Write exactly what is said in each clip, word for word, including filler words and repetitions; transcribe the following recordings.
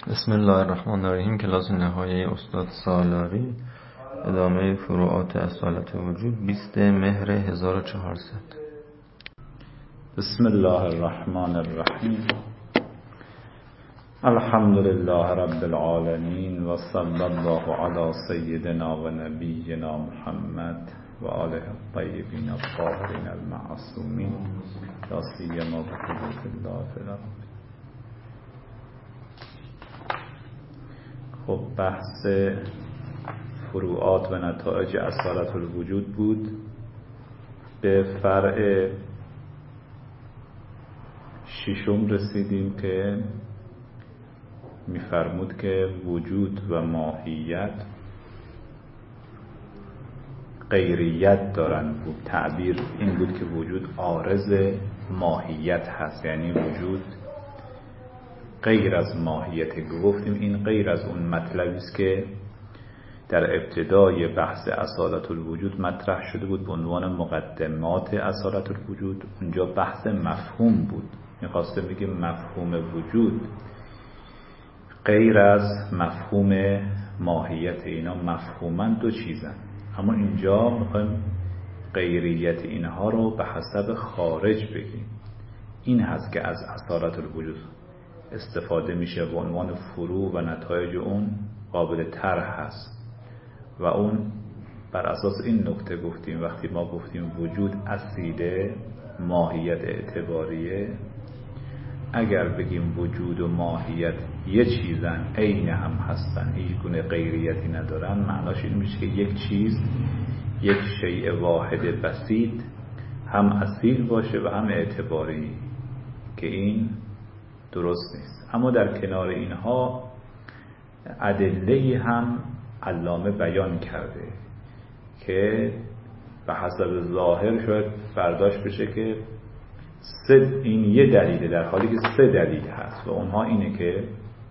بسم الله الرحمن الرحیم. کلاس نهایی استاد سالاری، ادامه فروعات اصالت وجود، بیست مهر هزار و چهارصد. بسم الله الرحمن الرحیم. الحمد لله رب العالمین و صلی الله علی سیدنا و نبینا محمد و آله الطیبین الطاهرین المعصومین، لا سیما بحضرت الله فی الارض. خب بحث فروعات و نتایج اصالت الوجود بود. به فرع ششم رسیدیم که می‌فرمود که وجود و ماهیت غیریت دارند. بود تعبیر این بود که وجود عارض ماهیت هست، یعنی وجود غیر از ماهیت. گفتیم این غیر از اون مطلبی است که در ابتدای بحث اصالت الوجود مطرح شده بود به عنوان مقدمات اصالت الوجود. اونجا بحث مفهوم بود، می‌خواسته بگه مفهوم وجود غیر از مفهوم ماهیت. اینا مفهوماً دو چیزن، اما اینجا می‌خوایم غیریت اینها رو به حسب خارج بگیم. این هست که از اصالت الوجود استفاده میشه به عنوان فروع و نتایج اون قابل طرح هست. و اون بر اساس این نکته گفتیم وقتی ما گفتیم وجود اصیله، ماهیت اعتباریه، اگر بگیم وجود و ماهیت یه چیزن، عین هم هستن، هیچ گونه غیریتی ندارن، معناش این میشه که یک چیز، یک شیء واحد بسیط هم اصیل باشه و هم اعتباری، که این درست نیست. اما در کنار اینها ادله‌ای هم علامه بیان کرده که به حسب ظاهر شاید برداشت بشه که سه این یه دلیله، در حالی که سه دلیل هست و اونها اینه که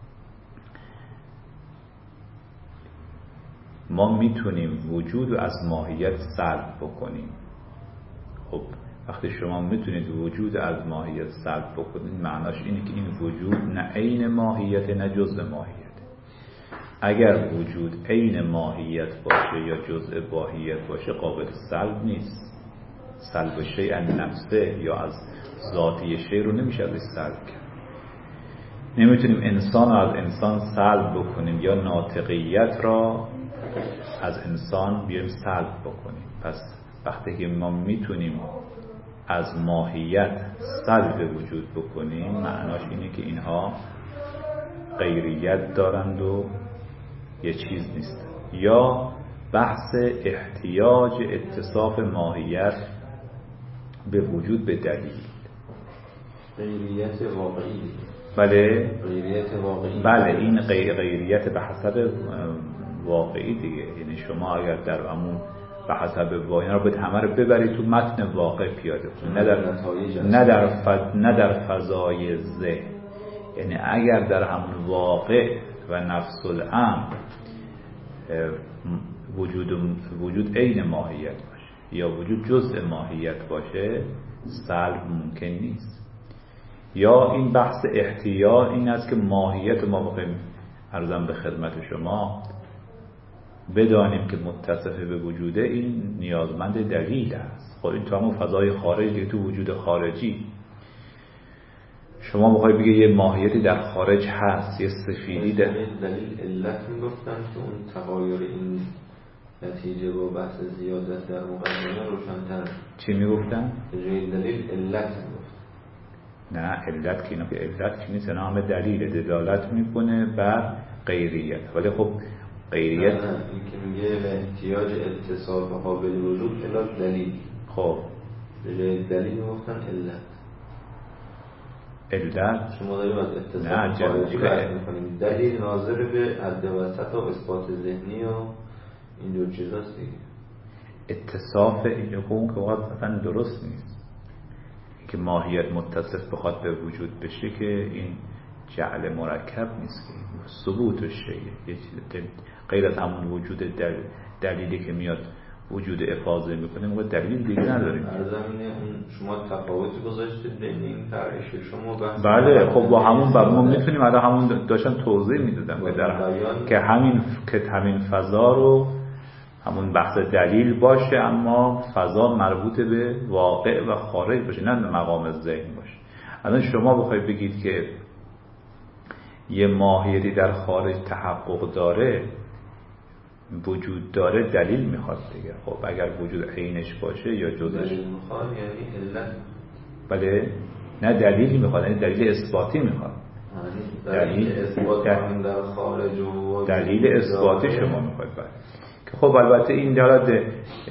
ما میتونیم وجود رو از ماهیت سلب بکنیم. خب وقتی شما میتونید وجود از ماهیت سلب بکنید، معناش اینه که این وجود نه عین ماهیت نه جزء ماهیت. اگر وجود عین ماهیت باشه یا جزء ماهیت باشه قابل سلب نیست. سلب شیء از نفسه یا از ذاتی شیء رو نمیشه ازش سلب کرد. نمیتونیم انسان رو از انسان سلب بکنیم یا ناطقیت را از انسان بیایم سلب بکنیم. پس وقتی که ما میتونیم از ماهیت سلب وجود بکنیم، معناش اینه که اینها غیریت دارند و یه چیز نیست. یا بحث احتیاج اتصاف ماهیت به وجود به دلیل. غیریت واقعی. بله غیریت واقعی. بله این غیر غیریت به حسب واقعی دیگه. یعنی شما اگر در همون به حسب واقعی رو به همه رو ببرید تو متن واقع پیاده کنید، نه در نه در فض... نه در فضای ذهن. یعنی اگر در همون واقع و نفس الامر وجود وجود عین ماهیت باشه یا وجود جزء ماهیت باشه، سلب ممکن نیست. یا این بحث احتیاج این است که ماهیت ما بخوایم عرضم به خدمت شما بدانیم که متصف به وجوده، این نیازمند دلیل است. خب این تو همون فضای خارجی، تو وجود خارجی شما بخوای بگی یه ماهیتی در خارج هست، یه سفیدی در دلیل علت میگفتن که اون تغایر این نتیجه با بحث زیادت در مقدمه روشن‌تر. چی میگفتن؟ دلیل علت میگفتن. نه علت که اینا که علت که نیست، اینا همه دلیل دلالت میکنه بر غیریت. ولی خب غیریت نه نه این که میگه به احتیاج اتصاف قابل وجود علاج دلیل. خب دلیل میگفتن علت. علت شما داریم از اتصاف خارجی بحث میکنیم. دلیل ناظر به حد وسط و اثبات ذهنی و این دو چیزاست دیگه. اتصاف این اون که واقعا اصلا درست نیست که ماهیت متصف بخواد به وجود بشه، که این جعل مرکب نیست، که ثبوت شیء یه چیز غیر از همون وجود دل... دلیلی که میاد وجود افاضه میکنه موقع دلیل دیگه نداریم. در زمینه اون شما تفاوتی گذاشتید بین این تعریف شما بحث. بله خب با همون بر ما میتونیم الان همون داشتم توضیح میدادم که در که همین که همین فضا رو همون بحث دلیل باشه اما فضا مربوط به واقع و خارج باشه نه مقام ذهن باشه. الان شما بخواید بگید که یه ماهیتی در خارج تحقق داره وجود داره دلیل میخواد دیگه. خب اگر وجود عینش باشه یا جزش دلیل میخواد یعنی علت. بله نه دلیل میخواد یعنی دلیل اثباتی میخواد. دلیل اثبات هم در خارج و دلیل اثباتی شما میخواد. بله که خب البته این دارد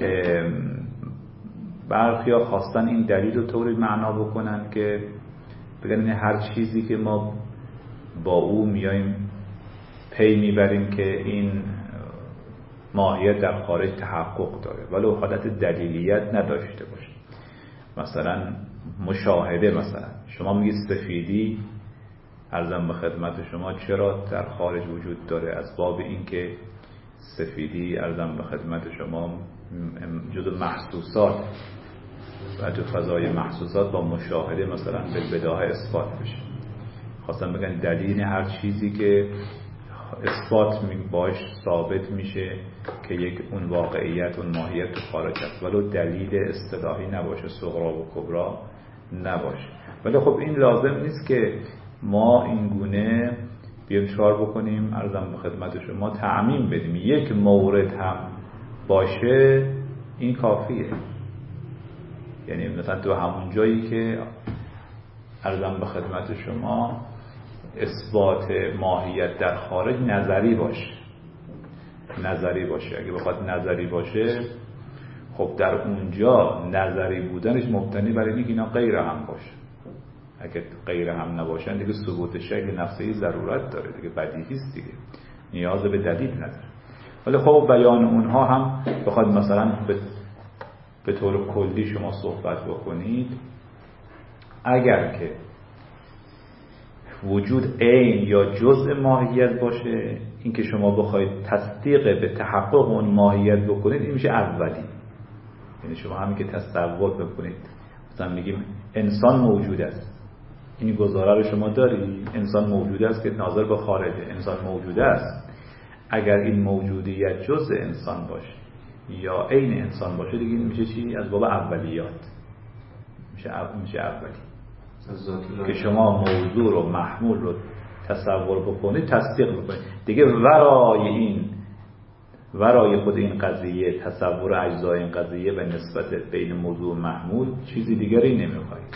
برخیا خواستن این دلیل رو طوری معنا بکنن که بگن هر چیزی که ما با او میایم پی میبریم که این ماهیت در خارج تحقق داره ولو حالت دلیلیت نداشته باشه. مثلا مشاهده، مثلا شما میگید سفیدی عرضم به خدمت شما چرا در خارج وجود داره؟ از باب این که سفیدی عرضم به خدمت شما جزء محسوسات و جو فضای محسوسات با مشاهده مثلا به بداهه اثبات بشه. خواستم بگن دلیل هر چیزی که اثبات باش ثابت میشه که یک اون واقعیت اون ماهیت تو خارج است ولو دلیل اصطلاحی نباشه صغرا و کبرا نباشه. ولی خب این لازم نیست که ما این گونه بیایم چکار بکنیم عرضم به خدمت شما تعمیم بدیم. یک مورد هم باشه این کافیه. یعنی مثلا تو همون جایی که عرضم به خدمت شما اثبات ماهیت در خارج نظری باشه نظری باشه اگه بخواد نظری باشه خب در اونجا نظری بودنش مبتنی برای اینکه اینا غیر هم باشه. اگه غیر هم نباشن دیگه ثبوت شکل نفسه ضرورت داره دیگه، بدیهی است دیگه، نیاز به دلیل نداره. ولی خب بیان اونها هم بخواد مثلا به به طور کلی شما صحبت بکنید، اگر که وجود عین یا جزء ماهیت باشه، این که شما بخواید تصدیق به تحقق اون ماهیت بکنید، این میشه اولی. یعنی شما همین که تصور بکنید، مثلا میگیم انسان موجود است، این گزاره رو شما دارید، انسان موجود است که ناظر به خارجه، انسان موجود است. اگر این موجودیت جزء انسان باشه یا عین انسان باشه دیگه این میشه چی؟ از باب اولیات میشه میشه اولی. که شما موضوع رو محمول رو تصور بکنید، تصدیق بکنید دیگه. ورای این ورای خود این قضیه تصور اجزای این قضیه و نسبت بین موضوع و محمول چیزی دیگری نمیخواید.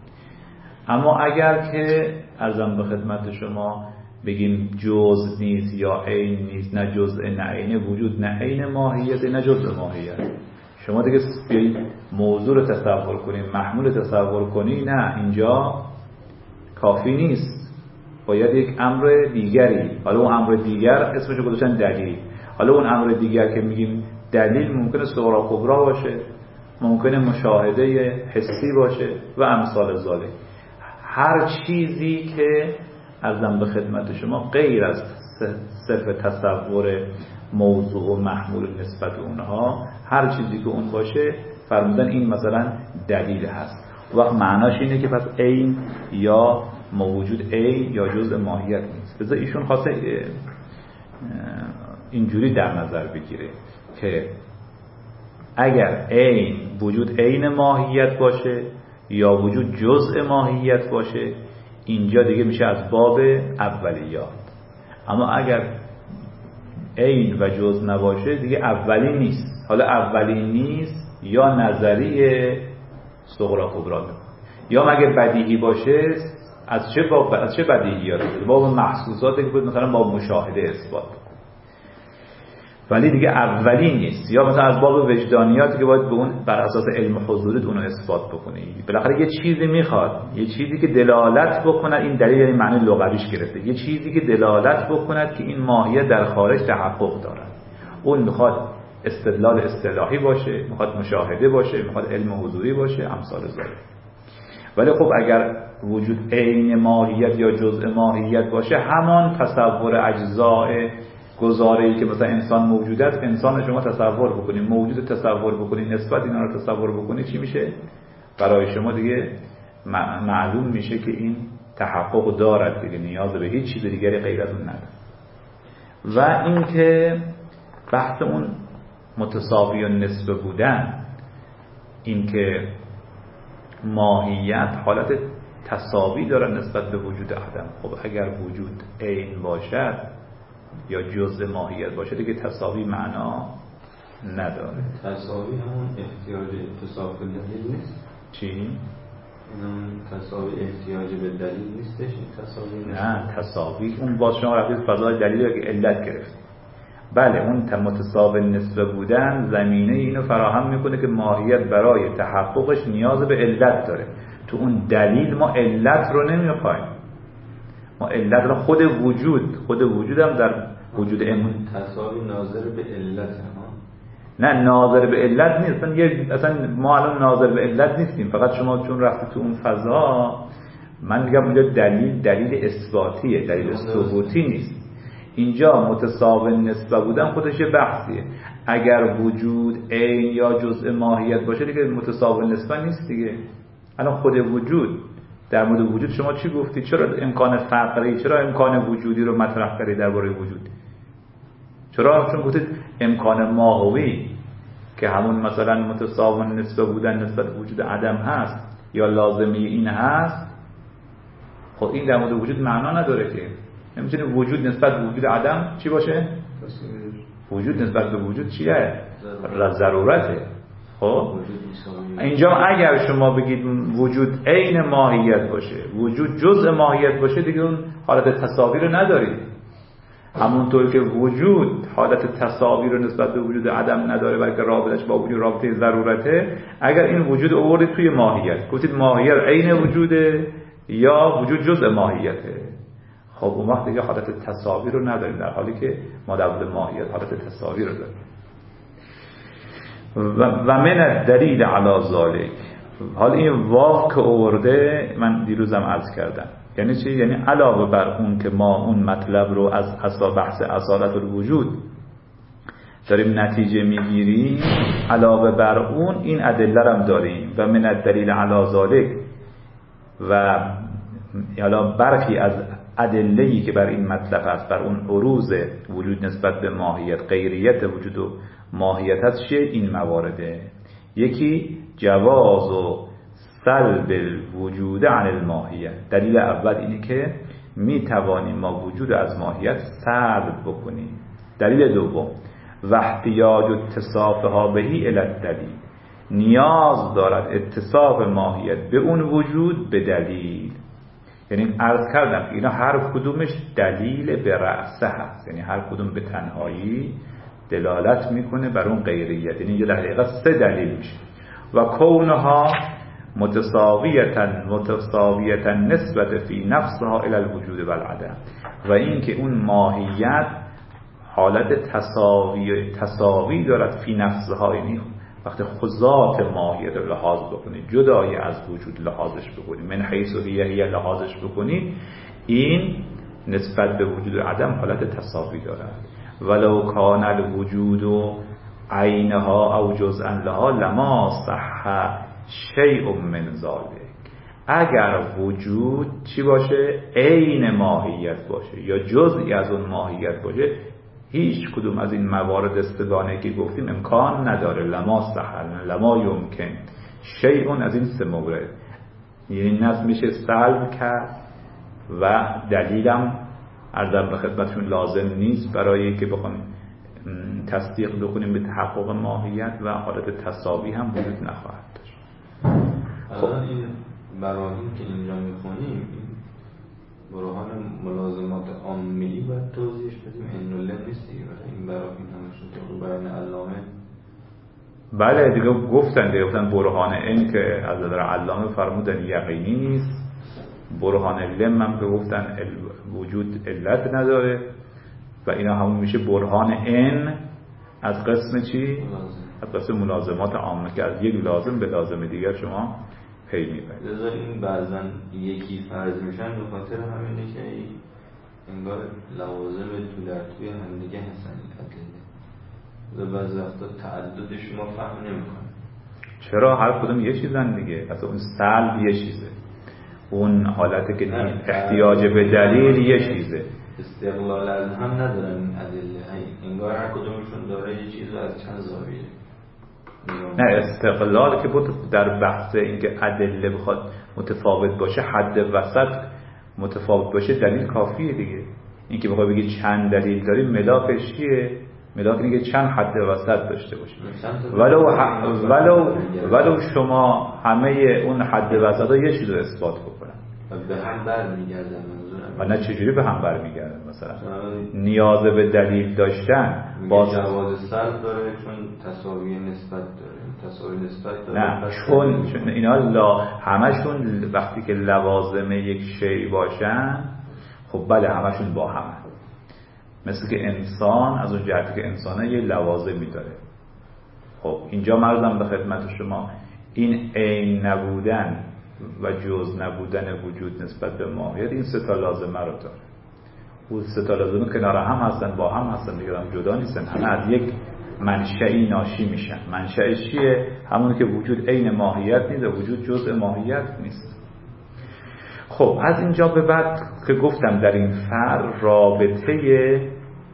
اما اگر که عرضم به خدمت شما بگیم جزء نیست یا عین نیست، نه جزء نه عین، وجود نه عین ماهیت نه جزء ماهیت، شما دیگه بیایید موضوع رو تصور کنید، محمول تصور کنید، نه اینجا کافی نیست، باید یک امر دیگری. حالا اون امر دیگر اسمش رو گذاشتن دلیل. حالا اون امر دیگر که میگیم دلیل ممکنه صغرا کبرا باشه، ممکنه مشاهده حسی باشه و امثال ذالک. هر چیزی که عرضم به خدمت شما غیر از صرف تصور موضوع و محمول نسبت اونها، هر چیزی که اون باشه فرمودن این مثلا دلیل هست. وقت معناش اینه که پس عین یا موجود عین یا جزء ماهیت نیست. بذار ایشون خواسته اینجوری در نظر بگیره که اگر عین وجود عین ماهیت باشه یا وجود جزء ماهیت باشه، اینجا دیگه میشه از باب اولیات. اما اگر عین و جزء نباشه دیگه اولی نیست. حالا اولی نیست یا نظریه صغرا کبرا میکنه، یا مگه بدیهی باشه از چه باب از چه بدیهیات؟ باب محسوساتی که بود مثلا با مشاهده اثبات، ولی دیگه اولی نیست. یا مثلا از باب وجدانیاتی که باید به اون بر اساس علم حضوریت اونو اثبات بکنی. بالاخره یه چیزی میخواد، یه چیزی که دلالت بکند، این دلیل یعنی معنی لغویش گرفته، یه چیزی که دلالت بکند که این ماهیت در خارج تحقق دارد. اون میخواد استدلال اصطلاحی باشه، میخواد مشاهده باشه، میخواد علم حضوری باشه، امثال ذالک. ولی خب اگر وجود عین ماهیت یا جزء ماهیت باشه، همان تصور اجزای گزاره‌ای که مثلا انسان موجود است، انسان شما تصور بکنید، موجود تصور بکنید، نسبت اینا رو تصور بکنید، چی میشه؟ برای شما دیگه معلوم میشه که این تحقق دارد دیگه، نیاز به هیچ چیز دیگری غیر از اون نداره. و اینکه بحث اون متساوی و نسبه بودن، اینکه ماهیت حالت تساوی داره نسبت به وجود عدم. خب اگر وجود عین باشد یا جزء ماهیت باشه دیگه تساوی معنا نداره. تساوی همون احتیاج اتصاف به دلیل نیست؟ چی؟ اینم تساوی احتیاج به دلیل نیستش؟ این تساوی نه، تساوی اون باز شما رفتید فضای دلیل رو که علت گرفتید. بله، اون متساوی نسبه بودن زمینه اینو فراهم میکنه که ماهیت برای تحققش نیاز به علت داره. تو اون دلیل ما علت رو نمیخوایم، ما علت رو خود وجود خود وجود هم در وجود امون تساوی ناظر به علت ها. نه، ناظر به علت نیست. اصلا, یه اصلا ما الان ناظر به علت نیستیم، فقط شما چون رفتید تو اون فضا، من میگم اونجا دلیل دلیل اثباتیه، دلیل ثبوتی نیست. اینجا متساوی نسبه بودن خودش یه بحثیه. اگر وجود عین یا جزء ماهیت باشه دیگه متساوی نسبه نیست دیگه. الان خود وجود، در مورد وجود شما چی گفتی؟ چرا امکان فقری، چرا امکان وجودی رو مطرح کردید درباره وجود؟ چرا؟ چون گفتید امکان ماهوی که همون مثلا متساوی نسبه بودن نسبت وجود عدم هست یا لازمی این هست. خب این در مورد وجود معنا نداره که. نمیتونه وجود نسبت به وجود عدم چی باشه؟ وجود نسبت به وجود چیه؟ ضرورته. خب اینجا اگر شما بگید وجود عین ماهیت باشه، وجود جزء ماهیت باشه، دیگه اون حالت تساوی رو ندارید. همونطور که وجود حالت تساوی رو نسبت به وجود عدم نداره، بلکه رابطش با وجود رابطه ضرورته. اگر این وجود آوردید توی ماهیت، گفتید ماهیت عین وجوده یا وجود جزء ماهیته، خب اون وقت دیگه حالت تساوی رو نداریم، در حالی که ما در مورد ماهیت حالت تساوی رو داریم. و, و من الدلیل علی ذالک، حالا این واو که آورده من دیروزم عرض کردم، یعنی چی؟ یعنی علاوه بر اون که ما اون مطلب رو از اصلا بحث اصالت الوجود داریم نتیجه میگیریم، علاوه بر اون این ادله هم داریم. و من الدلیل علی ذالک، و حالا برخی از ادله‌ای که بر این مطلب هست، بر اون عروض وجود نسبت به ماهیت، غیریت وجود و ماهیت هست، چیه این موارده؟ یکی جواز و سلب الوجود عن الماهیت. دلیل اول اینه که می توانیم ما وجود از ماهیت سلب بکنیم. دلیل دوم و احتیاج اتصافها بهی الی الدلیل، نیاز دارد اتصاف ماهیت به اون وجود به دلیل. یعنی عرض کردم که اینا هر کدومش دلیل به رأسه هست، یعنی هر کدوم به تنهایی دلالت میکنه بر اون غیریت، یعنی یه دقیقه سه دلیل میشه. و کونها متساویتا متساویتا نسبت فی نفسها الی الوجود و العدم، و این که اون ماهیت حالت تساوی تساوی دارد فی نفسها، یعنی وقتی خذات ماهیت رو لحاظ بکنید، جدای از وجود لحاظش بکنید، من حیث هیه لحاظش بکنید، این نسبت به وجود و عدم حالت تساوی دارد. ولو کان الوجود عینها او جزءا لها لما صح شیء من ذلک. اگر وجود چی باشه؟ عین ماهیت باشه یا جزئی از اون ماهیت باشه، هیچ کدوم از این موارد استگانه که گفتیم امکان نداره. لما صح، لما یمکن، شیء از این سه مورد، یعنی نصب میشه سلب کرد و دلیلم عرضم به خدمتشون لازم نیست برای که بخوایم تصدیق بکنیم به تحقق ماهیت، و حالت تساوی هم وجود نخواهد داشت. خب این براهین که اینجا میخونیم، برهان ملازمات عامی باید توضیحش بدیم، این نوله نیست دیگه، این براهین همشون تو بیان علامه. بله دیگه گفتن دیگه گفتن برهان این که از نظر علامه فرمودن یقینی نیست، برهان لم هم که گفتن وجود علت نداره، و اینا همون میشه برهان ان از قسم چی؟ از قسم ملازمات عامه که از یک لازم به لازم دیگر شما پی میبرید. لذا این بعضن یکی فرض میشن به خاطر همینه که انگار لوازم تو در توی هم دیگه هستن ادله و بعضی وقتا تعددش ما فهم نمی‌کنیم. چرا؟ هر کدوم یه چیزن دیگه. اصلا اون سلب یه چیزه، اون حالتی که احتیاج به دلیل یه چیزه. استقلال از هم ندارن این ادله، انگار هر کدومشون داره یه چیز از چند زاویه. نه استقلال که بود در بحث اینکه ادله بخواد متفاوت باشه، حد وسط متفاوت باشه دلیل کافیه دیگه. اینکه بخواد بگی چند دلیل داری ملاکش چیه؟ ملاک اینه که چند حد وسط داشته باشه. ولو ولو ولو شما همه اون حد وسط ها یه چیز رو اثبات بکنن به هم برمیگردن منظورم. و نه چجوری به هم برمیگردن؟ مثلا نیاز به دلیل داشتن با جواز سلب داره چون تساوی نسبت داره، تساوی نسبت داره. نه چون چون اینا لا همشون وقتی که لوازم یک شی باشن خب بله همشون با هم. مثل که انسان از اون جهتی که انسانه یه لوازمی داره. خب اینجا مرزم به خدمت شما این عین نبودن و جز نبودن وجود نسبت به ماهیت این سه تا لازمه رو داره. اون سه تا لازمه کنار هم هستن، با هم هستن دیگه، هم جدا نیستن، همه از یک منشئی ناشی میشن. منشأش چیه؟ همون که وجود عین ماهیت نیست و وجود جزء ماهیت نیست. خب از اینجا به بعد که گفتم در این فر رابطه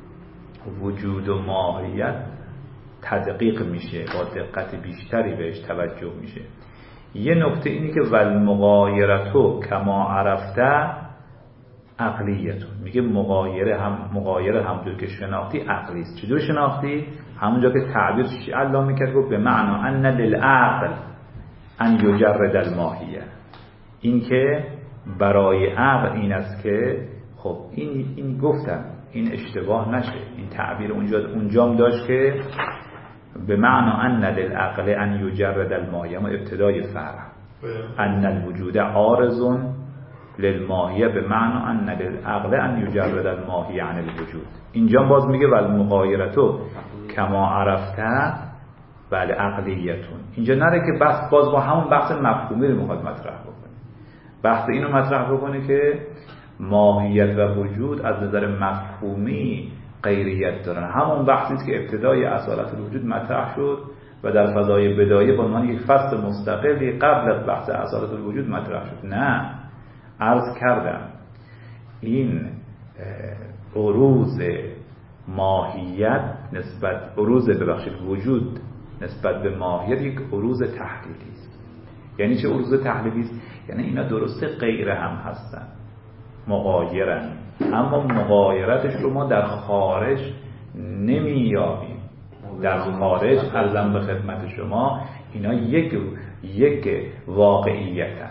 وجود و ماهیت تدقیق میشه، با دقت بیشتری بهش توجه میشه. یه نکته اینی که والمغایرتو کما عرفته عقلیتون، میگه مغایره هم مغایره همونجور که شناختی عقلی است. چطور شناختی؟ همونجا که تعبیر الله میکرد گفت به معنا ان للعقل ان یجرد الماهیه، این که برای عقل این است که خب این این گفتم این اشتباه نشه، این تعبیر اونجا اونجام داشت که به معنا ان للعقل ان یجرد الماهیه، اما ابتدای فرع ان الوجود عارض للماهیه به معنا ان للعقل ان یجرد الماهیه عن الوجود. اینجا باز میگه والمغایرتو کما عرفته بله عقلیتون. اینجا نره که بس باز با همون بحث مفهومی رو میخواد مطرح بکنه. بحث اینو مطرح بکنه که ماهیت و وجود از نظر مفهومی غیریت دارن. همون بحثی است که ابتدای اصالت الوجود مطرح شد و در فضای بدایه به عنوان یک فصل مستقلی قبل از بحث اصالت الوجود مطرح شد. نه، عرض کردم این عروض ماهیت نسبت عروض ببخشید وجود نسبت به ماهیت یک عروض تحلیلی است. یعنی چه عروض تحلیلی است؟ یعنی اینا درسته غیر هم هستن، مغایرن، اما مغایرتش رو ما در خارج نمیابیم. در خارج عرضم به خدمت شما اینا یک یک واقعیتن.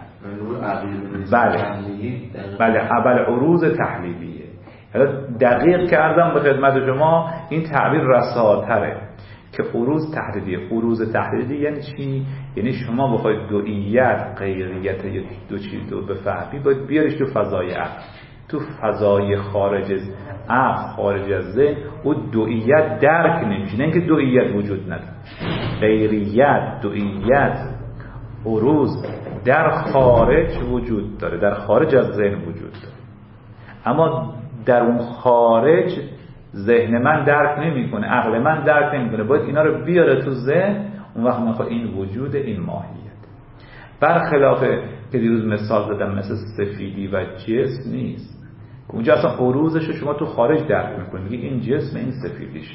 بله بله اول عروض تحلیلیه. دقیق که عرضم به خدمت شما این تعبیر رساتره که عروض تحلیلیه. عروض تحلیلی یعنی چی؟ یعنی شما بخواید دوئیت غیریت یا دو چیز رو بفهمی باید بیاریش تو فضای عقل، تو فضای خارج از عقل، خارج از ذهن. او دوئیت درک نمیشه، نه اینکه دوئیت وجود نداره. غیریت، دوئیت، عروض در خارج وجود داره، در خارج از ذهن وجود داره، اما در اون خارج ذهن من درک نمیکنه، عقل من درک نمیکنه. باید اینا رو بیاره تو ذهن، اون وقت نخواه این وجود، این ماهیت. برخلاف که دیروز مثال زدم مثل سفیدی و جسم نیست، اونجا اصلا عروضش رو شما تو خارج درک میکنی، میگی این جسم، این سفیدیش.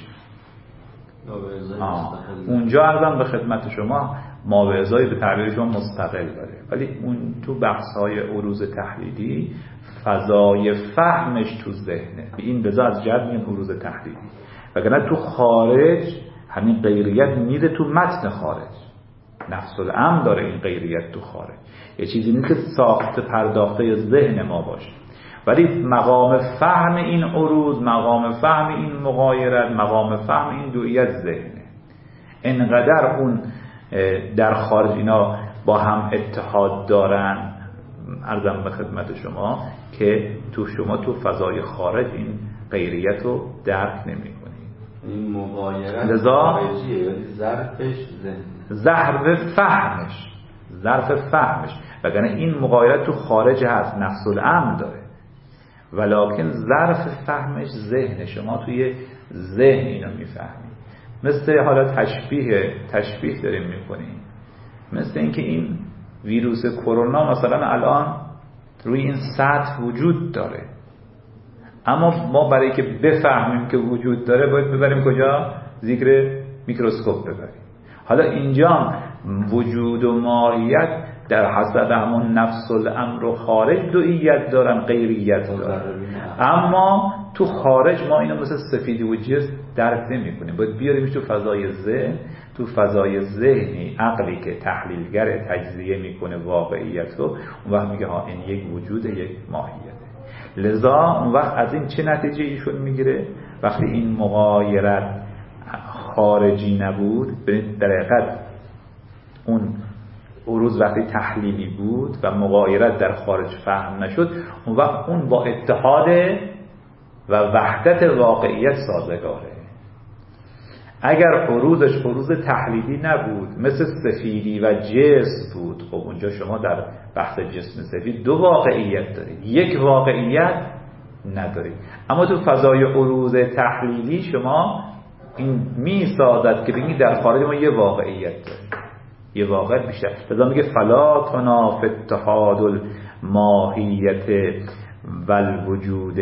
اونجا عرضم به خدمت شما ماوعظه‌ای به تعبیر شما مستقل داره، ولی اون تو بحث‌های عروض تحلیلی فضای فهمش تو ذهنه. این بذار از جد میگن عروض تحلیلی، وگرنه تو خارج همین غیریت میره تو متن خارج. نفس الامر داره این غیریت تو خارج، یه چیزی نیست که ساخت پرداخته ذهن ما باشه، ولی مقام فهم این عروض، مقام فهم این مغایرت، مقام فهم این دوئیت ذهنه. انقدر اون در خارج اینا با هم اتحاد دارن، عرضم به خدمت شما، که تو شما تو فضای خارج این غیریت رو درک نمی کنید. این مغایرت خارجیه، یعنی ظرفش ذهن، ظرف فهمش، ظرف فهمش. وگرنه این مغایرت تو خارج هست، نفس الامر داره، ولکن ظرف فهمش ذهن شما، توی ذهن اینو میفهمی. مثل حالا تشبیه تشبیه داریم میکنیم، مثل اینکه این ویروس کرونا مثلا الان روی این سطح وجود داره، اما ما برای که بفهمیم که وجود داره باید ببریم کجا؟ زیر میکروسکوپ ببریم. حالا اینجا وجود و ماهیت در حسب همون نفس الامر و خارج دوئیت دارن، غیریت دارن، اما تو خارج ما اینو مثل سفید و جس درک نمی کنیم، باید بیاریمش تو فضای ذهن، تو فضای ذهنی عقلی که تحلیلگر تجزیه میکنه واقعیت رو، اون وقت میگه ها این یک وجود، یک ماهیته. لذا اون وقت از این چه نتیجه ایشون میگیره؟ وقتی این مغایرت خارجی نبود، در حقیقت اون عروض وقتی تحلیلی بود و مغایرت در خارج فهم نشد، اون وقت اون با اتحاد و وحدت واقعیت سازگاره. اگر عروضش عروض تحلیلی نبود، مثل سفیدی و جسم بود، خب اونجا شما در بحث جسم سفید دو واقعیت دارید، یک واقعیت ندارید. اما تو فضای عروض تحلیلی شما این می سازد که بگید در خارج ما یه واقعیت دارید، یه واقع بیشتر. لذا میگه فلا تناف اتحاد الماهیت والوجود،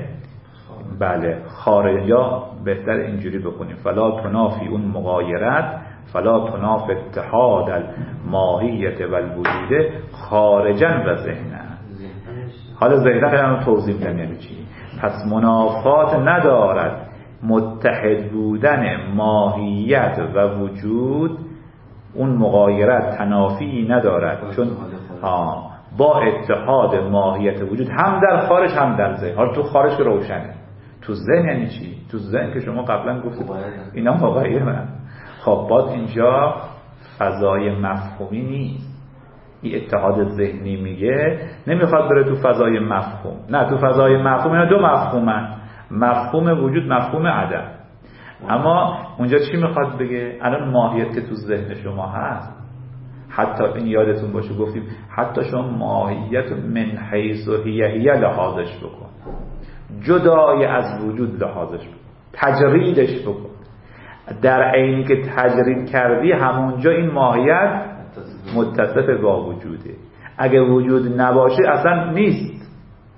بله خارج، یا بهتر اینجوری بکنیم فلا تنافی اون مغایرت، فلا تناف اتحاد الماهیت والوجود خارجا و ذهنا. حالا ذهنا خیلی توضیح میدم یعنی چی. پس منافات ندارد متحد بودن ماهیت و وجود، اون مغایرت تنافی ندارد، چون آه با اتحاد ماهیت وجود هم در خارج هم در ذهن. حالا تو خارج که روشنه، تو ذهن یعنی چی؟ تو ذهن که شما قبلا گفتید اینا واقعیه من. خب باز اینجا فضای مفهومی نیست. این اتحاد ذهنی میگه نمیخواد بره تو فضای مفهوم، نه تو فضای مفهوم اینا دو مفهومن، مفهوم وجود، مفهوم عدم. اما اونجا چی میخواد بگه؟ الان ماهیت که تو ذهن شما هست، حتی این یادتون باشه گفتیم حتی شما ماهیت من حیث و هیه هیه لحاظش بکن، جدای از وجود لحاظش بکن، تجریدش بکن. در عینی که تجرید کردی همونجا این ماهیت متصف با وجوده. اگه وجود نباشه اصلا نیست.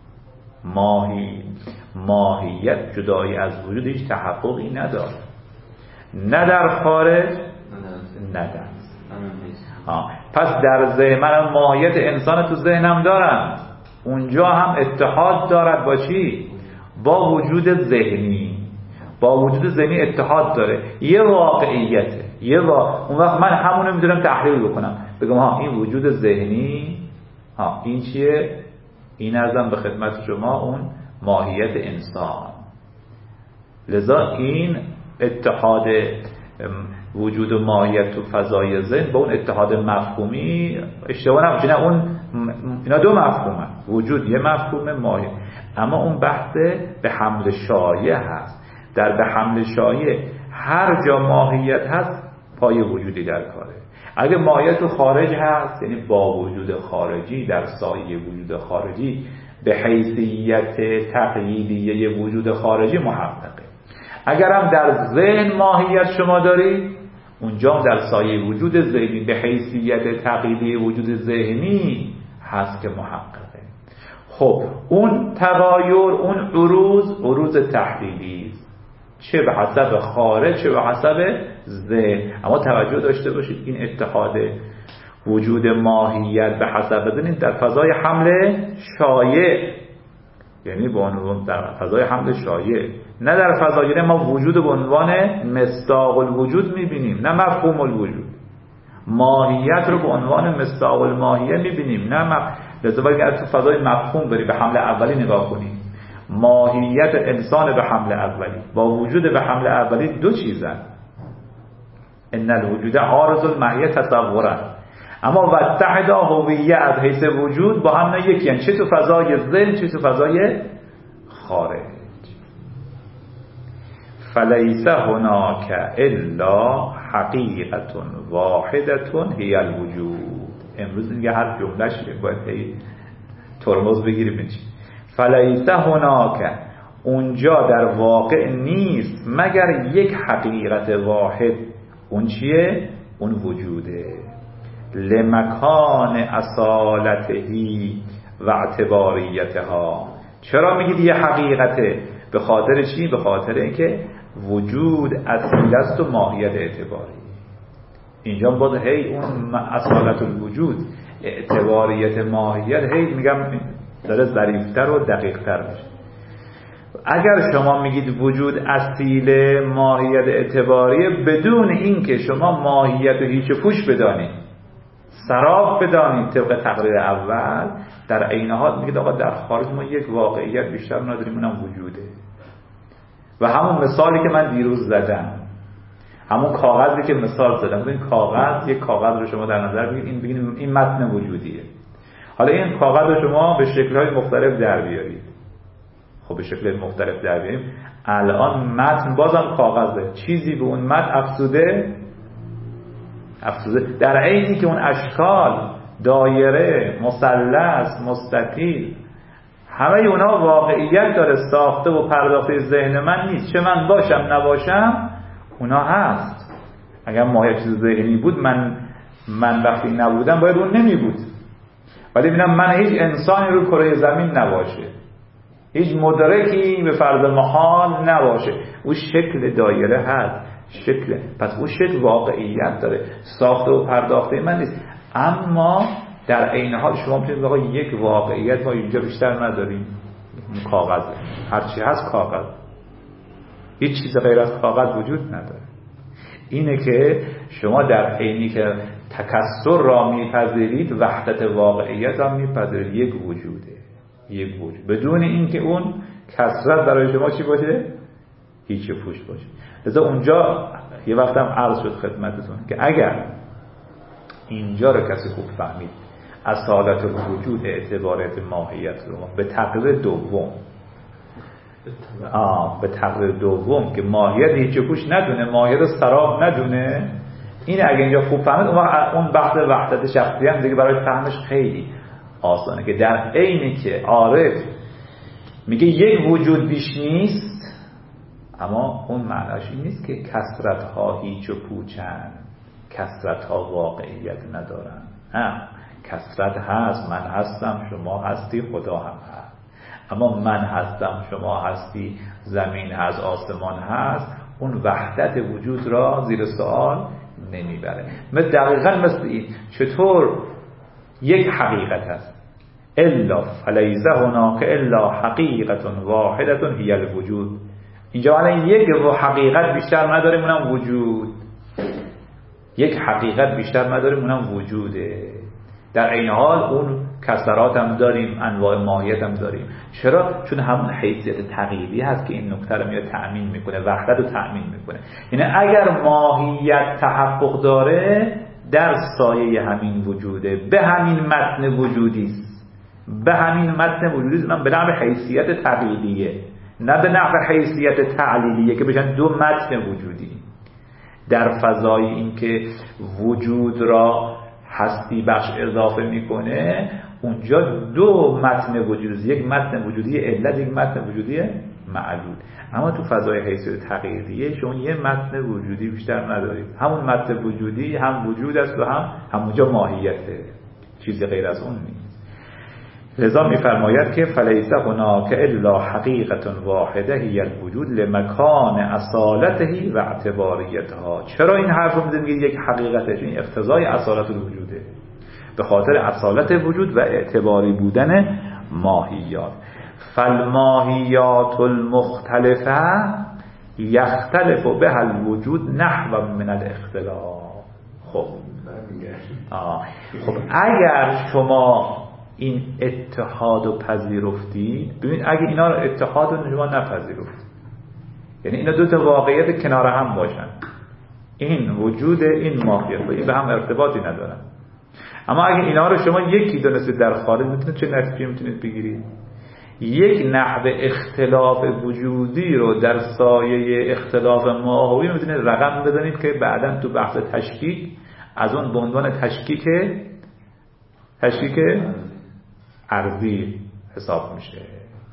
ماهی ماهیت جدایی از وجود هیچ تحققی نداره، نه در خارج نه در آه. پس در ذهن من ماهیت انسان تو ذهنم دارم، اونجا هم اتحاد دارد با چی؟ با وجود ذهنی. با وجود ذهنی اتحاد داره، یه واقعیته، یه وا... اون وقت من همونو میدونم تحلیل بکنم، بگم ها این وجود ذهنی، ها این چیه؟ این ارزم به خدمت شما اون ماهیت انسان. لذا این اتحاد وجود و ماهیت تو فضای ذهن با اون اتحاد مفهومی اشتباه نباشه، نه اون اینا دو مفهومه، وجود یه مفهوم، ماهیت. اما اون بحث به حمل شایع هست. در به حمل شایع هر جا ماهیت هست پای وجودی در کاره. اگه ماهیت تو خارج هست یعنی با وجود خارجی در سایه وجود خارجی به حیثیت تقییدیه وجود خارجی محققه. اگر هم در ذهن ماهیت شما دارید اونجا در سایه وجود ذهنی به حیثیت تقییدی وجود ذهنی هست که محققه. خب اون تغایر، اون عروض عروض تحلیلی، چه به حسب خارج چه به حسب ذهن. اما توجه داشته باشید این اتحاد وجود ماهیت به حسب ذهن در فضای حمل شایع، یعنی با عنوان در فضای حمل شایع، نه در فضای، یعنی ما وجود به عنوان مصداق الوجود میبینیم، نه مفهوم الوجود. ماهیت رو به عنوان مصداق الماهیه میبینیم، نه مف... لذا باید اگر تو فضای مفهوم بری به حمل اولی نگاه کنیم، ماهیت انسان به حمل اولی با وجود به حمل اولی دو چیزن. ان الوجود عارض الماهیه تصورا، اما واتحد هویه از حیث وجود با هم نه یکی، یعنی چه تو فضای ذهن چه تو فضای خارج. فلیس هناک الا حقیقت واحدت هی الوجود. امروز دیگه هر جملهش باید هی ترمز بگیریم چی. فلیس هناک، اونجا در واقع نیست مگر یک حقیقت واحد. اون چیه؟ اون وجوده. لمکان اصالتهی و اعتباریتها. چرا میگید یه حقیقته؟ به خاطر چی؟ به خاطر اینکه وجود اصیل است و ماهیت اعتباری. اینجا باید هی اون اصالت الوجود، اعتباریت، ماهیت، هی میگم داره ظریف‌تر و دقیق‌تر میشه. اگر شما میگید وجود اصیل، ماهیت اعتباریه، بدون اینکه شما ماهیت و هیچ پوش بدانید، سراب بدانید طبق تقریر اول، در عین حال میگید آقا در خارج ما یک واقعیت بیشتر نداریم، اونم وجوده. و همون مثالی که من دیروز زدم، همون کاغذی که مثال زدم، این کاغذ، یک کاغذ رو شما در نظر بگیرید، این بگید این متن وجودیه. حالا این کاغذ رو شما به شکل‌های مختلف در بیارید. خب به شکل مختلف در بیاریم، الان متن بازم کاغذه، چیزی به اون متن افزوده افزوده در عینی که اون اشکال، دایره، مثلث، مستطیل، همه اونا واقعیت داره، ساخته و پرداخته ذهن من نیست. چه من باشم نباشم اونا هست. اگر ماهیت چیز ذهنی بود، من من وقتی نبودم باید اون نمی بود. ولی ببینم من هیچ انسانی رو کره زمین نباشه، هیچ مدرکی به فرض محال نباشه، اون شکل دایره هست، شکل، پس اون شکل واقعیت داره، ساخته و پرداخته من نیست. اما در عین حال شما میتونید آقا یک واقعیت ما اینجا بیشتر نداریم، کاغذ، هر چی هست کاغذ، هیچ چیز غیر از کاغذ وجود نداره. اینه که شما در عینی که تکثر را میپذیرید، وحدت واقعیت را میپذیرید، یک وجوده، یک وجود، بدون اینکه اون کثرت برای شما چی باشه؟ هیچ پوش باشه. لذا اونجا یه وقتم عرض شد خدمتتون که اگر اینجا رو کسی خوب فهمید، اصالت وجود، اعتباریت، ماهیت رو به تقریر دوم آه به تقریر دوم که ماهیت هیچ پوش ندونه، ماهیت سراب ندونه، این اگه اینجا خوب فهمید، اون بحث وحدت شخصی هم دیگه برای فهمش خیلی آسانه، که در عینی که عارف میگه یک وجود بیش نیست، اما اون معناش این نیست که کثرت ها هیچ و پوچن، کثرت ها واقعیت ندارن. نه، کثرت هست، من هستم، شما هستی، خدا هم هست. اما من هستم، شما هستی، زمین هست، آسمان هست، اون وحدت وجود را زیر سوال نمیبره. مثل دقیقا مثل این، چطور یک حقیقت هست، الا فلیس هناک الا حقیقت واحدت هی الوجود. اینجا الان یک حقیقت بیشتر نداریم، اونم وجود. یک حقیقت بیشتر نداریم، اونم وجوده. در این حال اون کسرات هم داریم، انواع ماهیت هم داریم. چرا؟ چون همون حیثیت تغییری هست که این نکته رو میاد تأمین میکنه، وحدت رو تأمین میکنه. یعنی اگر ماهیت تحقق داره، در سایه همین وجوده، به همین متن وجودی است، به همین متن وجودی است، من به نحو حیثیت تغییریه، نه به نحو حیثیت تعلیلیه که بشن دو متن وجودی. در فضای این که وجود را هستی بخش اضافه میکنه، اونجا دو متن وجودی، یک متن وجودی علت، یک متن وجودی معلول. اما تو فضای حیثیت تغییریه شما یه متن وجودی بیشتر ندارید، همون متن وجودی هم وجود است و هم همونجا ماهیته، چیزی غیر از اون نیست. لذا میفرماید که فلیس هناک الا حقیقت واحده هی الوجود لمکان اصالته و اعتباریتها. چرا این حرف رو میزنید یک حقیقته؟ این اقتضای اصالت الوجوده، به خاطر اصالت وجود و اعتباری بودن ماهیات. فالماهیات المختلفه یختلف بها الوجود نحو من الاختلاف. خب آه. خب اگر شما این اتحاد رو پذیرفتید، ببین اگه اینا رو اتحاد رو شما نپذیرفتید، یعنی اینا دو تا واقعیت کنار هم باشن، این وجود، این ماهیت، این به هم ارتباطی ندارن، اما اگه اینا رو شما یکی دونستید در خارج، میتونید چه نتیجه میتونید بگیرید؟ یک نحو اختلاف وجودی رو در سایه اختلاف ماهوی میتونید رقم بزنید که بعداً تو بحث تشکیک از اون به عنوان تشکیک تشکیک ارضی حساب میشه.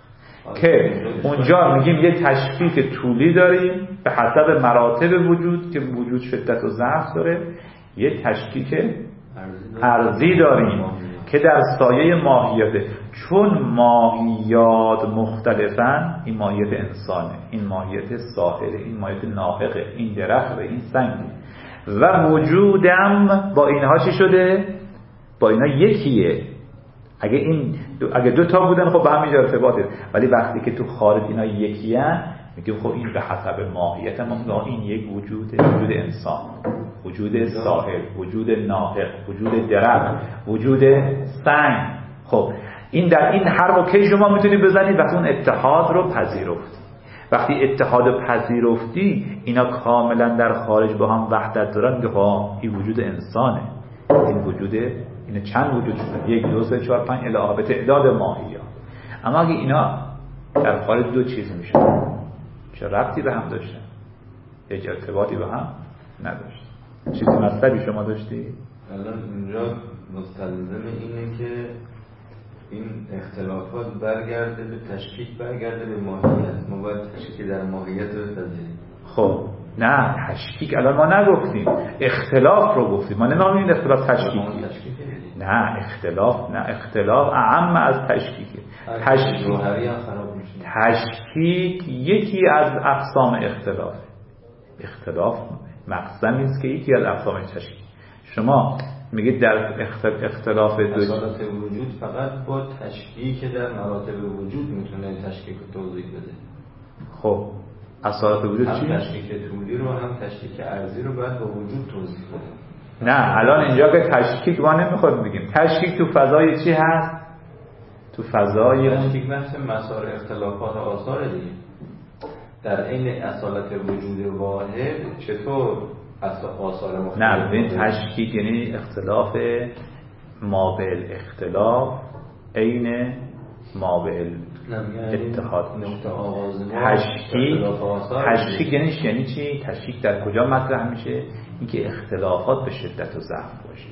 که اونجا میگیم یه تشکیک طولی داریم به حسب مراتب وجود که وجود شدت و ضعف داره، یه تشکیک ارضی داریم که در سایه ماهیته. چون ماهیات مختلفن، این ماهیت انسانه، این ماهیت ساحله، این ماهیت ناحقه، این درخت، این سنگ و وجودم با اینها چی شده؟ با اینا یکیه. اگه این دو اگه دو تا بودن خب به هم ارتباطه، ولی وقتی که تو خارج اینا یکیان میگیم خب این به حسب ماهیت ما، این یک وجود، وجود انسان، وجود ساحل، وجود ناطق، وجود درخت، وجود سنگ. خب این در این هر کی شما میتونی بزنید وقتی اون اتحاد رو پذیرفتی. وقتی اتحاد رو پذیرفتی اینا کاملا در خارج با هم وحدت دارن، میگه ها این وجود انسانه، این وجود، این چند وجود شده، یک دو سه چهار پنج الی آخر به تعداد ماهی‌ها. اما اگه اینا در خارج دو چیز میشن، چه ربطی به هم داشتن؟ هیچ ارتباطی به هم نداشت. چیزی مطلبی شما داشتی؟ الان اینجا مستلزم اینه که این اختلافات برگرده به تشکیک، برگرده به ماهیت. ما باید تشکیک در ماهیت رو بپذیریم. خب نه، تشکیک الان ما نگفتیم، اختلاف رو گفتیم. ما نمی‌گیم اختلاف تشکیکی. نه اختلاف، نه اختلاف اعم از تشکیکه. تشکیک تشکیک یکی از اقسام اختلاف. اختلاف مقسمی است که یکی از اقسام تشکیک. شما میگید در اختلاف دو اصالت وجود فقط با تشکیک در مراتب وجود میتونه تشکیک رو توضیح بده. خب اصالت وجود چی؟ هم تشکیک طولی رو هم تشکیک ارضی رو باید با وجود توضیح بده. نه الان اینجا که تشکیک ما نمیخواد بگیم. تشکیک تو فضای چی هست؟ تو فضای تشکیک بحث مسار اختلافات آثار دیگه. در عین اصالت وجود واحد چطور آثار مختلف؟ نه ببین تشکیک یعنی اختلاف مابل اختلاف عین مابل اتحاد. تشکیک تشکیک یعنی یعنی چی؟ تشکیک در کجا مطرح میشه؟ اینکه اختلافات به شدت و ضعف باشه.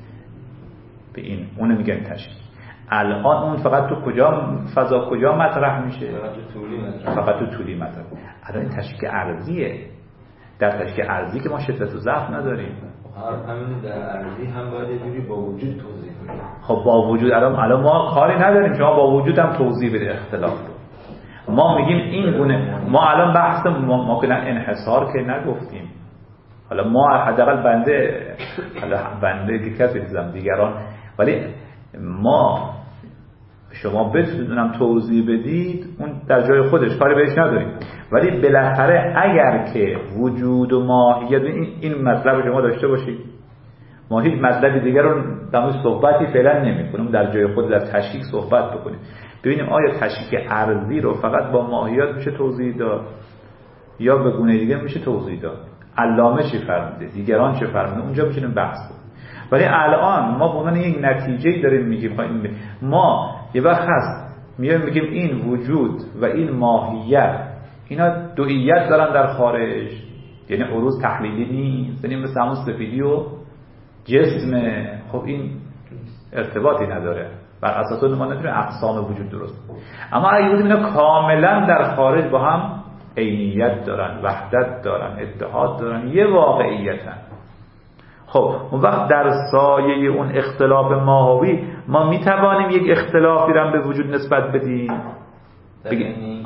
به این اون میگن تشکیک. الان اون فقط تو کجا فضا کجا مطرح میشه؟ فقط تو طولی مطرح. فقط تو طولی مطرح. الان این تشکیک ارضیه. در تشکیک ارضی که ما شدت و ضعف نداریم. هر همین در ارضی هم باید یه جوری با وجود توضیح بدیم. خب با وجود الان الان ما کاری نداریم، شما با وجود هم توضیح بده اختلاف رو. ما میگیم این گونه، ما الان بحث ما, ما که انحصار که نگفتیم. حالا ما حداقل بنده حالا بنده که کسی دیدم دیگران، ولی ما شما بتونم توضیح بدید اون در جای خودش کاری بهش نداریم، ولی بالاخره اگر که وجود و ماهیت این, این مطلب شما داشته باشید، ما هیچ مطلب دیگر رو در مورد صحبتی فعلا نمی‌کنیم، در جای خود در تشکیک صحبت بکنیم، ببینیم آیا تشکیک ارضی رو فقط با ماهیت میشه توضیح داد یا به گونه دیگه میشه توضیح داد. علامه چی فرموده، دیگران چه فرموده، اونجا میشینیم بحث کنیم. ولی الان ما به عنوان یک نتیجه‌ای داریم میگیم ما یه وقت هست میایم میگیم این وجود و این ماهیت اینا دوئیت دارن در خارج، یعنی عروض تحلیلی نیست، یعنی مثل همون سفیدی و جسم. خب این ارتباطی نداره، بر اساس اون ما نمیتونیم اقسام وجود درست. اما اگه بودیم اینا کاملا در خارج با هم عینیت دارن، وحدت دارن، اتحاد دارن، یه واقعیتن، خب اون وقت در سایه اون اختلاف ماهوی ما میتوانیم یک اختلافی رو به وجود نسبت بدیم بگیم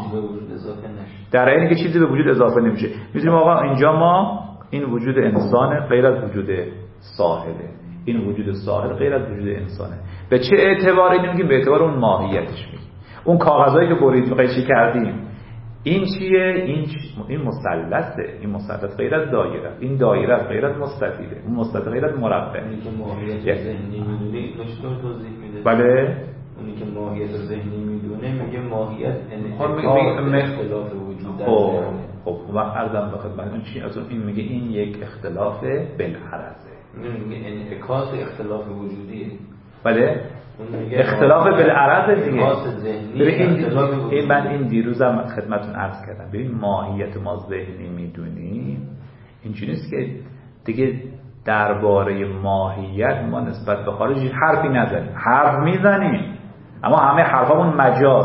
در اینکه چیزی به وجود اضافه نمیشه. میتونیم آقا اینجا ما این وجود انسانه غیر از وجود ساحله، این وجود ساحل غیر از وجود انسانه. به چه اعتبار اینو میگیم؟ به اعتبار اون ماهیتش میگیم. اون کاغذایی که برید قیچی کردیم این چیه؟ این این مثلثه. این مثلث غیر از دایره، این دایره غیر از مستطیله، اون مستطیل غیر از مربع. اونی که ماهیت ذهنی میدونه اینو توضیح میده. بله اونی که ماهیت ذهنی میدونه میگه ماهیت انعکاس اختلاف وجود در خب خب وقت عرضم به خدمتتون چی از این میگه؟ این یک اختلاف بالعرضه، میگه انعکاس اختلاف وجودیه. بله اختلاف بالعرض دیگه. این این من این دیروزم خدمتتون عرض کردم، ببین ماهیت ما ذهنی میدونیم اینجوری نیست که دیگه درباره ماهیت ما نسبت به خارج حرفی نزنیم. حرف میزنیم اما همه حرفامون مجازه.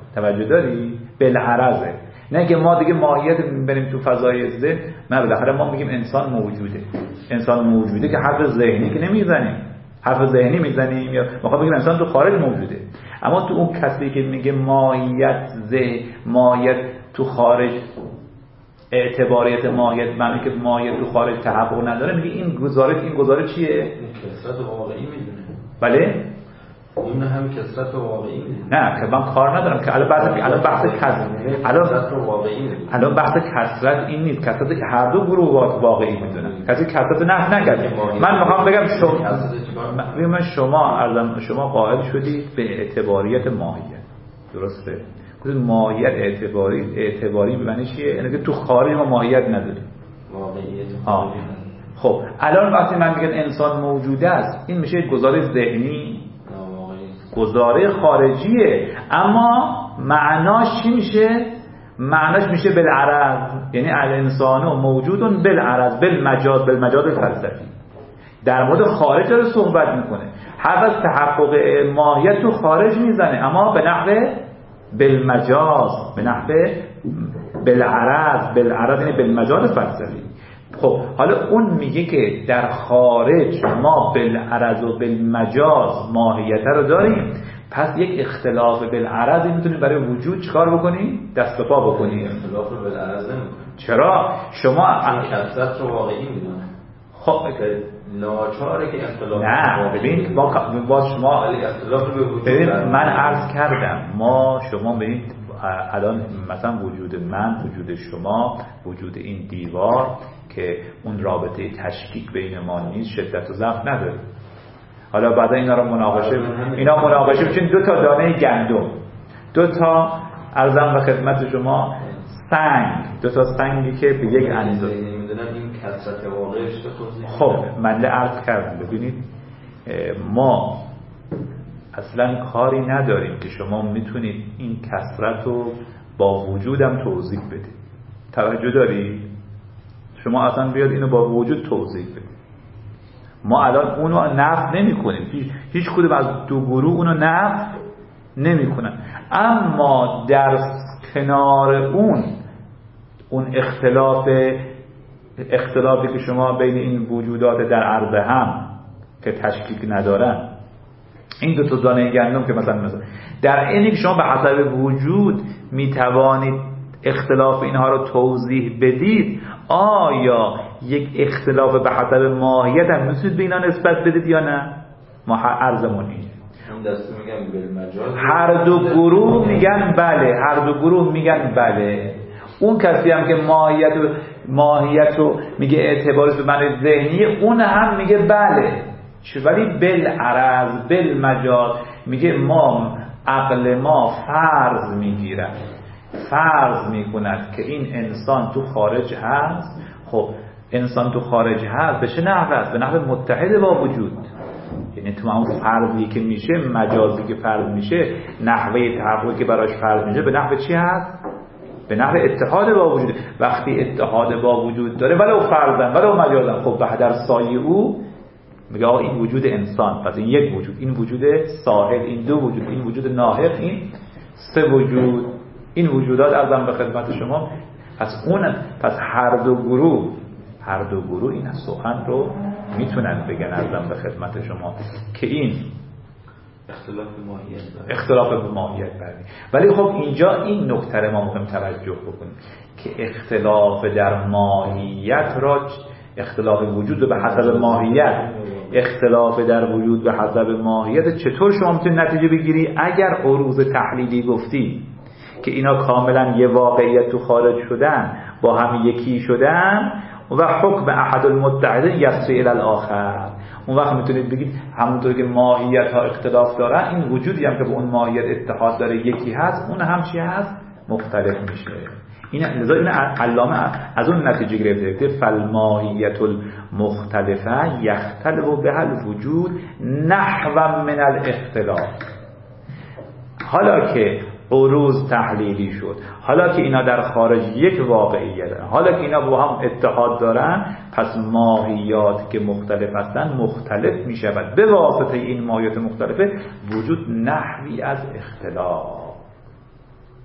توجه داری؟ بالعرضه، نه که ما دیگه ماهیت بریم تو فضای ذهن. نه، بالاخره ما میگیم انسان موجوده، انسان موجوده که حرف ذهنی که نمیزنیم، حرف ذهنی میزنیم یا ما میگیم انسان تو خارج موجوده. اما تو اون کسی که میگه ماهیت ذهن، ماهیت تو خارج، اعتباریت ماهیت، معنی که ماهیت تو خارج تحقق نداره، میگه این گزارش این گزارش چیه؟ کثرت واقعی میدونه. بله؟ اون هم کثرت واقعی میدونه. نه که من کار ندارم که الان بحث الان بحث کثرت الان واقعی میدونه. الان بحث کثرت این نیست، کثرت هر دو گروه واقعی میدونن. کسی کثرت نفی نکرد. من میخوام بگم شما من شما شما قائل شدید به اعتباریت ماهیت، درسته؟ ماهیت اعتباری اعتباری به معنی چیه؟ یعنی که تو خارج ما ماهیت نداریم، واقعیت خارجی. خب الان وقتی من میگم انسان موجوده است، این میشه گزاره ذهنی، گزاره خارجیه، اما معناش چی میشه؟ معناش میشه بالعرض، یعنی الانسان موجود بالعرض، بالمجاز، بالمجاز فلسفی، در مورد خارج داره صحبت میکنه. هر از تحقق ماهیت تو خارج میزنه، اما به نحو بالمجاز، به نحو بالعرض، بالعرض یعنی بالمجاز فلسفی. خب حالا اون میگه که در خارج ما بالعرض و بالمجاز ماهیت رو داریم، پس یک اختلاف بالعرض میتونیم برای وجود چیکار بکنیم؟ دست و پا بکنیم. اختلاف بالعرض نمیکنیم. چرا؟ شما کثرت رو واقعی میدونه. خب ناچاره که اختلاف، نه ببین با با شما اختلاف به وجود، ببین من عرض کردم ما شما ببینید الان مثلا وجود من، وجود شما، وجود این دیوار که اون رابطه تشکیک بین ما نیست، شدت و ضعف نداره. حالا بعدا اینا رو مناقشه اینا مناقشه بچین دو تا دانه گندم، دو تا ارزم به خدمت شما سنگ، دو تا سنگی که به یک اندازه نمیدونم این کثرت واقعش توضیح. خب من عرض کردم ببینید ما اصلا کاری نداریم که شما میتونید این کثرت رو با وجودم توضیح بدید. توجه دارید؟ شما اصلا بیاد اینو با وجود توضیح بدید. ما الان اونو نفی نمی کنیم، هیچ, هیچ کدوم از دو گروه اونو نفی نمی کنن. اما در کنار اون اون اختلاف اختلافی که شما بین این وجودات در عرض هم که تشکیک ندارن، این دو تا دانه گندم که مثلا مثلا در اینی که شما به حسب وجود می توانید اختلاف اینها رو توضیح بدید، آیا یک اختلاف به حسب ماهیت هم میتونید به اینا نسبت بدید یا نه؟ ما عرضمون اینه. هر دو گروه میگن بله، هر دو گروه میگن بله. اون کسی هم که ماهیت و ماهیت رو میگه اعتبارش به معنی ذهنی، اون هم میگه بله، ولی بالعرض بالمجاز میگه ما عقل ما فرض میگیرد، فرض میکند که این انسان تو خارج هست. خب انسان تو خارج هست به چه نحو است؟ به نحو متحد با وجود، یعنی تو اون فرضی که میشه، مجازی که فرض میشه، نحوه تحققی که براش فرض میشه به نحو چی هست؟ به نحو اتحاد با وجود. وقتی اتحاد با وجود داره ولو فرضاً ولو مجازاً، خب به در سایه او میگه آقا این وجود انسان، پس این یک وجود، این وجود ساحل، این دو وجود، این وجود ناهق، این سه وجود، این وجودات ارزم به خدمت شما. پس اون پس هر دو گروه هر دو گروه این سخن رو میتونن بگن ارزم به خدمت شما که این اختلاف ماهیت داره. اختلاف به ماهیت داره. ولی خب اینجا این نکته ما مهم توجه بکنیم که اختلاف در ماهیت را، اختلاف وجود به حسب ماهیت، اختلاف در وجود به حسب ماهیت چطور شما میتونید نتیجه بگیری؟ اگر عروض تحلیلی گفتی که اینا کاملا یه واقعیت تو خارج شدن، با هم یکی شدن و حکم احد المتحدین یسری الی الاخر، اون وقت میتونید بگید همونطور که ماهیت ها اختلاف دارن، این وجودی هم که به اون ماهیت اتحاد داره یکی هست، اون هم چی هست؟ مختلف میشه. این لذا این علامه از اون نتیجه گرفته که فالماهیت المختلفه یختلف بها الوجود نحو من الاختلاف. حالا که عروض تحلیلی شد، حالا که اینا در خارج یک واقعیت دارن، حالا که اینا با هم اتحاد دارن، پس ماهیات که مختلف هستن مختلف می شود. به واسطه این ماهیات مختلفه وجود نحوی از اختلاف.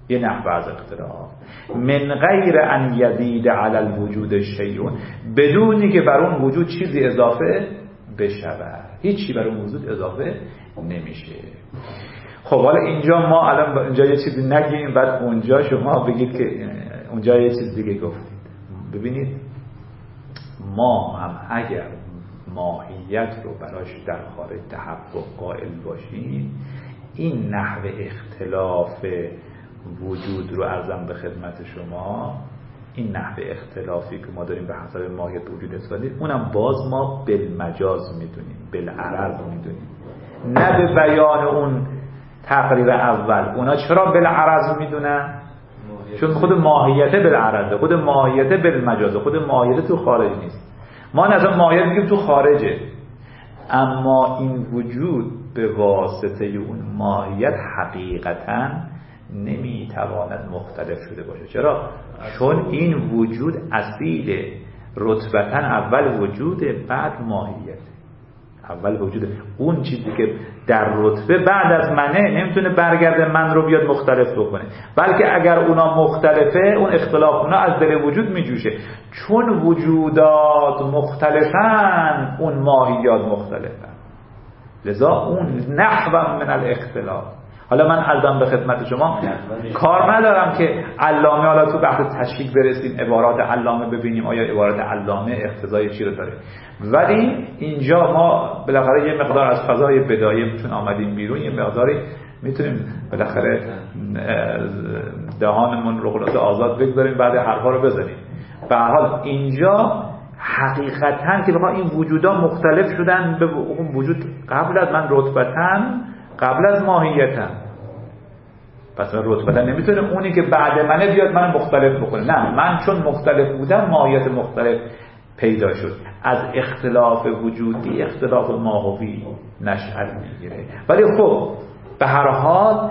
یه نحوه از اختلاف. من غیر ان یزید علی الوجود شیء، بدونی که بر اون وجود چیزی اضافه بشود، هیچی بر اون وجود اضافه نمیشه. خب حالا اینجا ما الان اینجا یه چیزی نگیم بعد اونجا شما بگید که اونجا یه چیز دیگه گفتید. ببینید ما هم اگر ماهیت رو براش در خارج تحقق قائل باشیم، این نحوه اختلاف وجود رو عرضم به خدمت شما، این نحوه اختلافی که ما داریم به حسب ماهیت وجود استفاده، اونم باز ما بالمجاز میدونیم، بالعرض میدونیم، نه به بیان اون تقریر اول. اونا چرا بالعرض میدونن؟ چون خود ماهیت بالعرضه، خود ماهیت بالمجازه، خود ماهیت تو خارج نیست. ما مثلا ماهیت میگیم تو خارجه، اما این وجود به واسطه اون ماهیت حقیقتا نمیتواند مختلف شده باشه. چرا؟ چون این وجود اصیل رتبتا اول وجوده، بعد ماهیت. اول وجوده، اون چیزی که در رتبه بعد از منه نمیتونه برگرده من رو بیاد مختلف بکنه، بلکه اگر اونا مختلفه اون اختلاف اونا از دل وجود میجوشه. چون وجودات مختلفن اون ماهیات مختلفن، لذا اون نحو من الاختلاف. حالا من عرضم به خدمت شما کار ندارم که علامه، حالا تو بحث تشکیک برسیم عبارات علامه ببینیم آیا عبارات علامه اقتضای چی رو داره، ولی اینجا ما بالاخره یه مقدار از فضای بدایه چون آمدیم بیرون، یه مقداری میتونیم بالاخره دهانمون رو خلاص آزاد بگذاریم، بعد حرفا رو بزنیم. به هر حال اینجا حقیقتا که بخوام این وجودا مختلف شدن به اون وجود قبل از من رتبتن، قبل از ماهیتن، پس من رتبتن نمیتونه اونی که بعد منه بیاد من مختلف بکنه. نه، من چون مختلف بودم ماهیت مختلف پیدا شد. از اختلاف وجودی اختلاف ماهوی نشأت میگیره. ولی خب به هر حال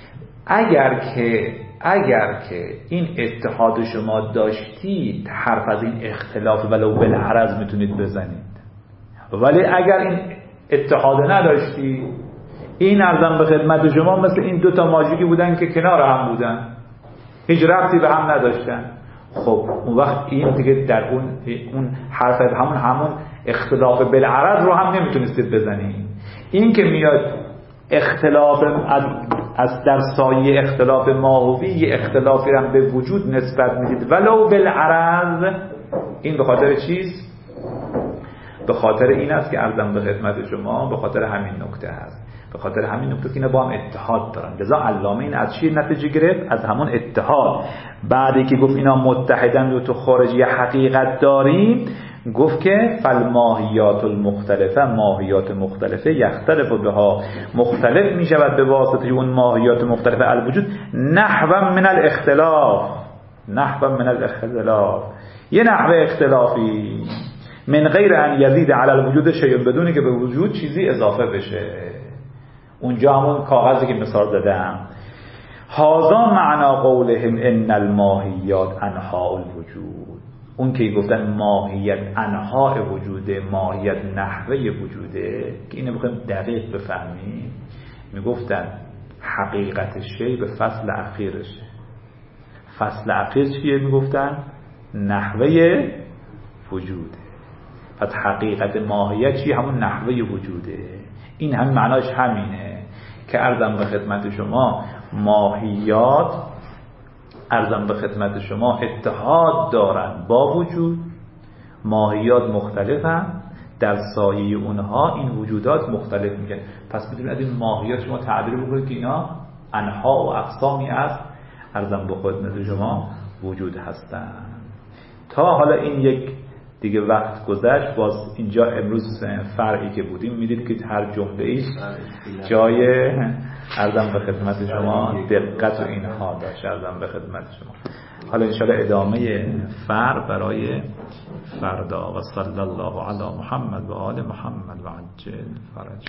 اگر که اگر که این اتحاد شما داشتید، حرف از این اختلاف ولو بالعرض میتونید بزنید، ولی اگر این اتحاد نداشتید، این عرضم به خدمت شما مثل این دوتا ماژیکی بودن که کنار هم بودن، هیچ ربطی به هم نداشتن. خب اون وقت این دیگه در اون اون حرف همون همون اختلاف بالعرض رو هم نمیتونستید بزنید. این که میاد اختلاف از, از در سایه اختلاف ماهوی یه اختلافی هم به وجود نسبت میدید ولو بالعرض، این به خاطر چیز؟ به خاطر این است که عرضم به خدمت شما به خاطر همین نکته هست، به خاطر همین نکته که اینا با هم اتحاد دارن. لذا علامه این از چی نتیجه گرفت؟ از همون اتحاد. بعدی که گفت اینا متحدن و تو خارج یه حقیقت داریم، گفت که فالماهیات المختلفه، ماهیات مختلفه یختلف بها، مختلف می شود به واسطه اون ماهیات مختلفه الوجود نحو من الاختلاف، نحو من الاختلاف، یه نحو اختلافی، من غیر ان یزید علی الوجود شیء، بدونی که به وجود چیزی اضافه بشه. اونجا همون کاغذی که مثال دادم، هذا معنا قولهم ان الماهیات انحاء الوجود، اون که گفتن ماهیت انحاء وجوده، ماهیت نحوه وجوده، که اینو بخوایم دقیق بفهمیم، میگفتن حقیقت شی به فصل اخیرشه. فصل اخیر چیه؟ میگفتن نحوه وجوده. پس حقیقت ماهیت چی؟ همون نحوه وجوده. این هم معناش همینه که عرضم به خدمت شما ماهیات عرضم به خدمت شما اتحاد دارن با وجود، ماهیات مختلفن، در سایه اونها این وجودات مختلف میگن. پس میتونید از این ماهیات شما تعبیر بکنید که اینا انواع و اقسامی از عرضم به خدمت شما وجود هستن. تا حالا این یک دیگه وقت گذشت، باز اینجا امروز فرعی که بودیم میدید که هر جمله ایش جای عرضم به خدمت شما دقت و اینها داشت. عرضم به خدمت شما حالا انشاءالله ادامه فرع برای فردا. و صلی الله علی محمد و آل محمد و عجل فرج.